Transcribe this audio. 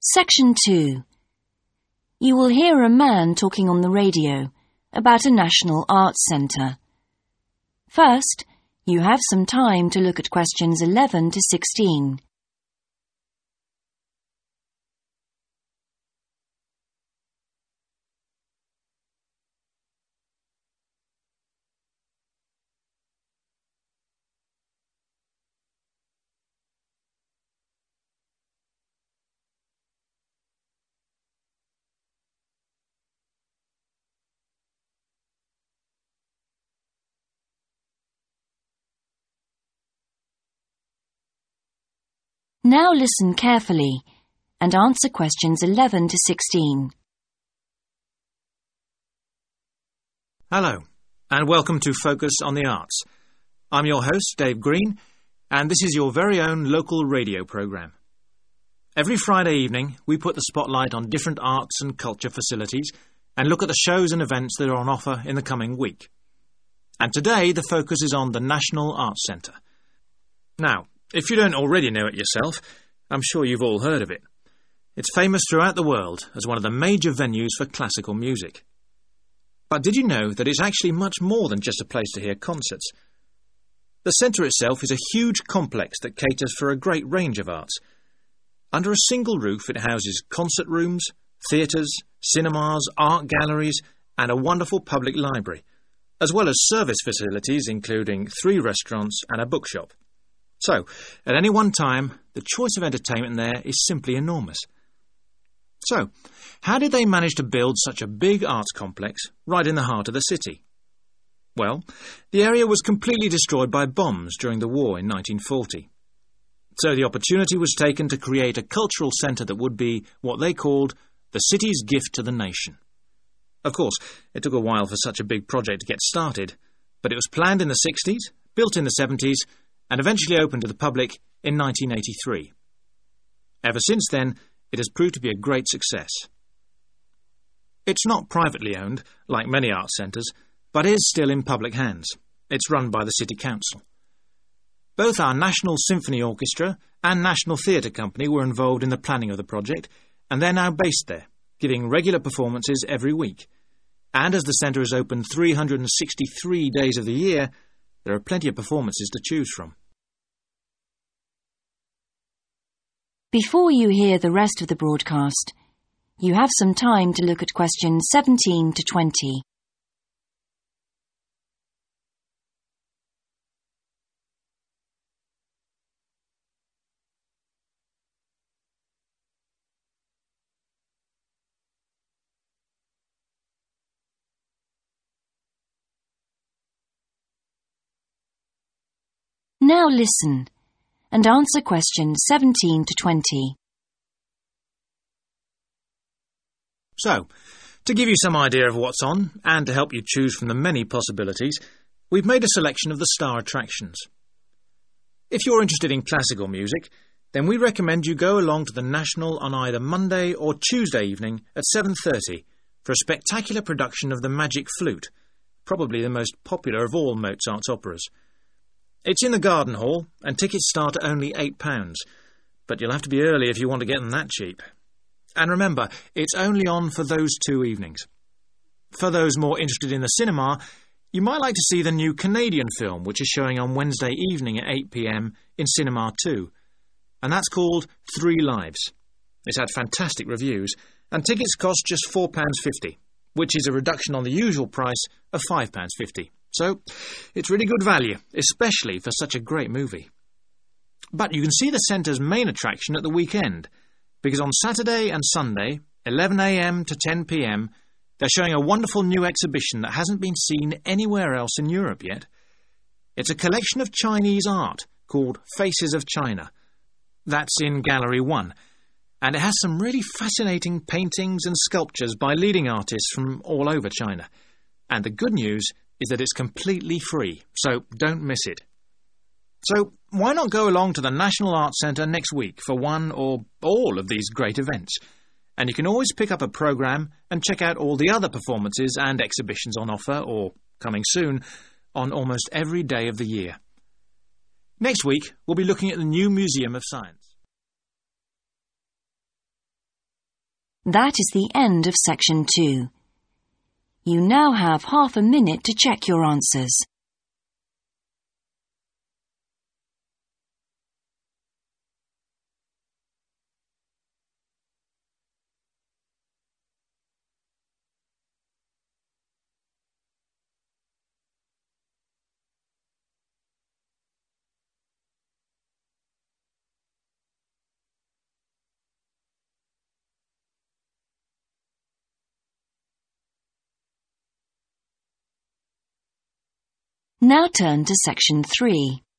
Section 2. You will hear a man talking on the radio about a national arts centre. First, you have some time to look at questions 11 to 16. Now listen carefully and answer questions 11 to 16. Hello, and welcome to Focus on the Arts. I'm your host, Dave Green, and this is your very own local radio programme. Every Friday evening, we put the spotlight on different arts and culture facilities and look at the shows and events that are on offer in the coming week. And today, the focus is on the National Arts Centre. Now, if you don't already know it yourself, I'm sure you've all heard of it. It's famous throughout the world as one of the major venues for classical music. But did you know that it's actually much more than just a place to hear concerts? The centre itself is a huge complex that caters for a great range of arts. Under a single roof it houses concert rooms, theatres, cinemas, art galleries and a wonderful public library, as well as service facilities including 3 restaurants and a bookshop. So, at any one time, the choice of entertainment there is simply enormous. So, how did they manage to build such a big arts complex right in the heart of the city? Well, the area was completely destroyed by bombs during the war in 1940. So the opportunity was taken to create a cultural centre that would be what they called the city's gift to the nation. Of course, it took a while for such a big project to get started, but it was planned in the 60s, built in the 70s, and eventually opened to the public in 1983. Ever since then, it has proved to be a great success. It's not privately owned, like many arts centres, but is still in public hands. It's run by the City Council. Both our National Symphony Orchestra and National Theatre Company were involved in the planning of the project, and they're now based there, giving regular performances every week. And as the centre is open 363 days of the year, there are plenty of performances to choose from. Before you hear the rest of the broadcast, you have some time to look at questions 17 to 20. Now listen and answer questions 17 to 20. So, to give you some idea of what's on, and to help you choose from the many possibilities, we've made a selection of the star attractions. If you're interested in classical music, then we recommend you go along to the National on either Monday or Tuesday evening at 7:30 for a spectacular production of The Magic Flute, probably the most popular of all Mozart's operas. It's in the Garden Hall, and tickets start at only £8, but you'll have to be early if you want to get them that cheap. And remember, it's only on for those 2 evenings. For those more interested in the cinema, you might like to see the new Canadian film, which is showing on Wednesday evening at 8 p.m. in Cinema 2, and that's called 3 Lives. It's had fantastic reviews, and tickets cost just £4.50, which is a reduction on the usual price of £5.50. So, it's really good value, especially for such a great movie. But you can see the centre's main attraction at the weekend, because on Saturday and Sunday, 11 a.m. to 10 p.m, they're showing a wonderful new exhibition that hasn't been seen anywhere else in Europe yet. It's a collection of Chinese art called Faces of China. That's in Gallery 1, and it has some really fascinating paintings and sculptures by leading artists from all over China. And the good news is that it's completely free, so don't miss it. So why not go along to the National Arts Centre next week for one or all of these great events? And you can always pick up a programme and check out all the other performances and exhibitions on offer, or coming soon, on almost every day of the year. Next week, we'll be looking at the new Museum of Science. That is the end of section 2. You now have half a minute to check your answers. Now turn to section 3.